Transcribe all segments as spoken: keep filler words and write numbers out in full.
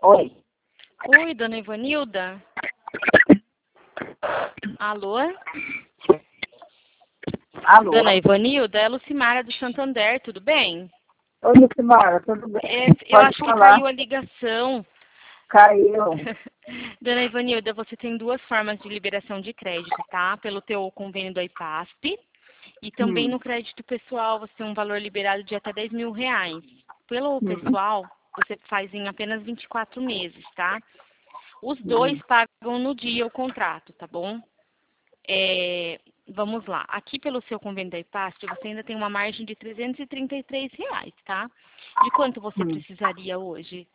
Oi. Oi, dona Ivanilda? Alô? Alô? Dona Ivanilda, é a Lucimara do Santander, tudo bem? Oi, Lucimara, tudo bem? É, eu Pode acho falar. que caiu a ligação. Caiu. Dona Ivanilda, você tem duas formas de liberação de crédito, tá? Pelo teu convênio do IPASP e também Hum. no crédito pessoal você tem um valor liberado de até dez mil reais. Pelo Hum. pessoal, você faz em apenas vinte e quatro meses, tá? Os dois Hum. pagam no dia o contrato, tá bom? É, vamos lá. Aqui pelo seu convênio da IPASP, você ainda tem uma margem de trezentos e trinta e três reais, tá? De quanto você Hum. precisaria hoje?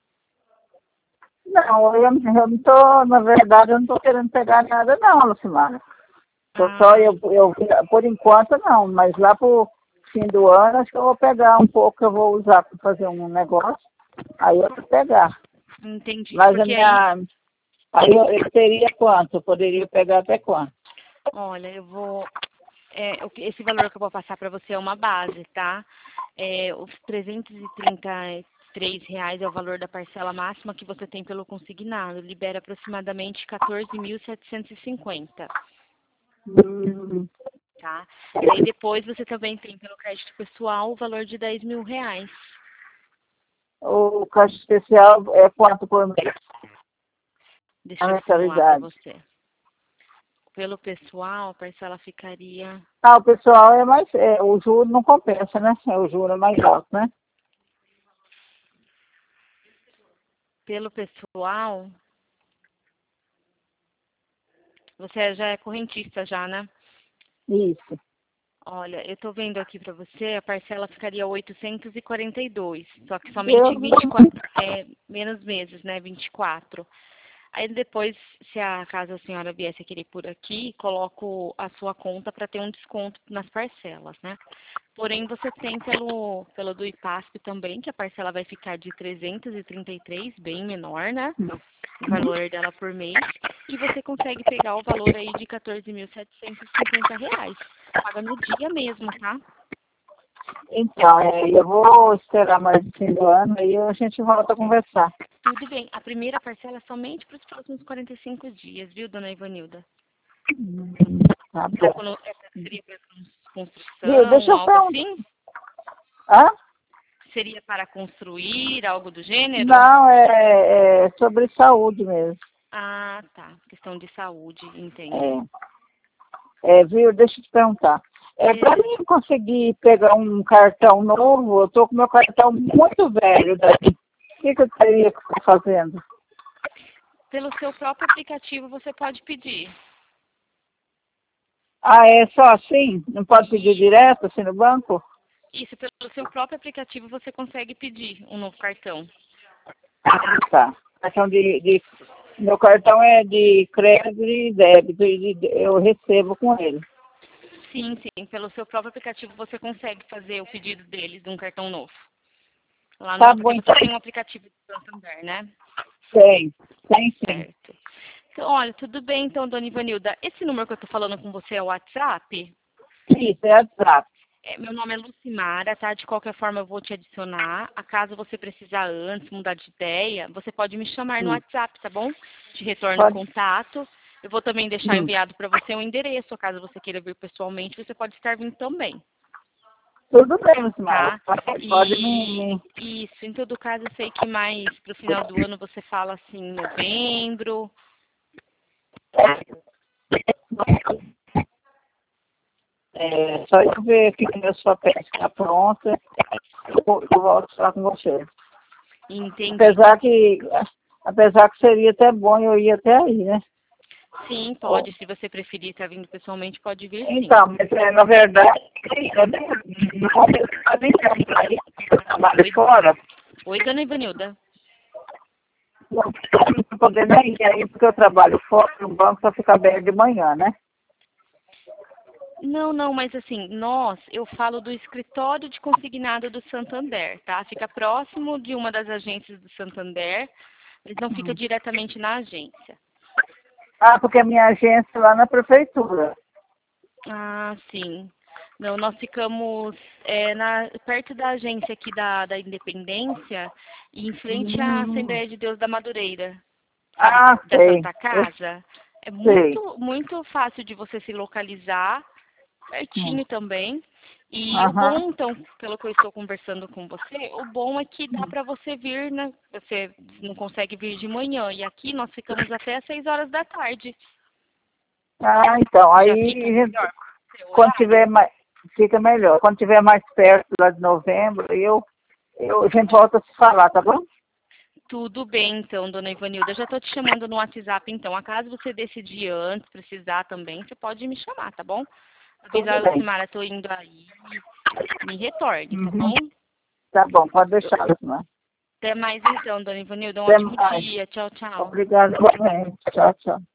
Não, eu, eu não tô, na verdade, eu não tô querendo pegar nada não, Lucimara. Tô só, Ah, eu, eu, por enquanto não, mas lá pro fim do ano acho que eu vou pegar um pouco que eu vou usar para fazer um negócio. Aí eu vou pegar. entendi. Mas a Porque aí, minha. Aí eu, eu teria quanto? Eu poderia pegar até quanto? olha, eu vou. É, o que- esse valor que eu vou passar para você é uma base, tá? É, os trezentos e trinta e três reais é o valor da parcela máxima que você tem pelo consignado. Libera aproximadamente quatorze mil setecentos e cinquenta. Hum. Tá? E aí depois você também tem pelo crédito pessoal o valor de dez mil reais. O caixa especial é quanto por mês? Deixa A eu simular para mensalidade. você. Pelo pessoal, a parcela ficaria. Ah, o pessoal é mais. É, o juro não compensa, né? É, o juro é mais alto, né? Pelo pessoal, você já é correntista já, né? Isso. Olha, eu tô vendo aqui para você, a parcela ficaria oitocentos e quarenta e dois, só que somente Deus, vinte e quatro, é, menos meses, né? vinte e quatro. Aí depois, se a caso a senhora viesse a querer por aqui, coloco a sua conta para ter um desconto nas parcelas, né? Porém, você tem pelo, pelo do IPASP também, que a parcela vai ficar de trezentos e trinta e três, bem menor, né? O valor dela por mês. E você consegue pegar o valor aí de quatorze mil setecentos e cinquenta reais. Paga no dia mesmo, tá? então, é, eu vou esperar mais o fim do ano e a gente volta a conversar. Tudo bem. A primeira parcela é somente para os próximos quarenta e cinco dias, viu, dona Ivanilda? Hum. Tá Pra bom. quando, é, seria para Viu? Deixa construção, eu algo perguntar. assim? Hã? Seria para construir, algo do gênero? Não, é, é sobre saúde mesmo. Ah, tá. Questão de saúde, entendo. É, é, viu? Deixa eu te perguntar. É, para Veja. mim conseguir pegar um cartão novo, eu tô com meu cartão muito velho daqui. O que, que eu teria que estar fazendo? Pelo seu próprio aplicativo você pode pedir. Ah, é só assim? Não pode pedir E direto assim no banco? isso, pelo seu próprio aplicativo você consegue pedir um novo cartão. Ah, tá. Cartão de, de, meu cartão é de crédito e débito, e de- eu recebo com ele. Sim, sim. Pelo seu próprio aplicativo você consegue fazer o pedido deles de um cartão novo. Lá Tá no, bom, porque então. você tem um aplicativo do Santander, né? Tem, tem sim. Certo. Então, olha, tudo bem então, dona Ivanilda. Esse número que eu tô falando com você é o WhatsApp? Isso, é WhatsApp. É, meu nome é Lucimara, tá? De qualquer forma eu vou te adicionar. Acaso você precisar antes, mudar de ideia, você pode me chamar no Hum. WhatsApp, tá bom? Te retorno o Pode. contato. Eu vou também deixar Hum. enviado para você o endereço. Caso você queira vir pessoalmente, você pode estar vindo também, Tudo bem, Lucimara. tá? Pode, pode E me, me... isso, em todo caso, eu sei que mais pro final do ano você fala assim, em novembro. É, só eu ver aqui que meus papéis estão prontos, eu, vou- eu volto a falar com você. Entendi. Apesar que, apesar que seria até bom eu ir até aí, né? Sim, pode. Se você preferir estar vindo pessoalmente, pode vir sim. Então, mas, é, na verdade, eu nem, não eu nem quero sair, eu trabalho Oi, fora, oi, dona Ivanilda. não estou podendo nem ir aí porque eu trabalho fora, o banco só fica aberto de manhã, né? Não, não, mas assim, nós, eu falo do escritório de consignado do Santander, tá? Fica próximo de uma das agências do Santander, mas não fica diretamente na agência. Ah, porque a minha agência é lá na prefeitura. Ah, sim. Não, nós ficamos é, na, perto da agência aqui da, da Independência e em frente à Hum. Assembleia de Deus da Madureira, sabe, Ah, da sei. Santa Casa. É Eu sei. muito, muito fácil de você se localizar, Hum. pertinho também. E o Aham. bom, então, pelo que eu estou conversando com você, o bom é que dá para você vir, né? Você não consegue vir de manhã. E aqui nós ficamos até às seis horas da tarde. Ah, então, Já fica aí melhor pro seu quando horário? tiver mais, fica melhor. Quando tiver mais perto lá de novembro, eu, eu, a gente volta a se falar, tá bom? Tudo bem, então, dona Ivanilda. Eu já estou te chamando no WhatsApp, então. Acaso você decidir antes, precisar também, você pode me chamar, tá bom? Tudo Avisar a bem. Lucimara, estou indo aí. Me retorne, tá Uhum. bom? Tá bom, pode deixar, Lucimar. Até mais, então, dona Ivanilda. Um Até ótimo mais. dia. Tchau, tchau. Obrigada, igualmente. Tchau, tchau.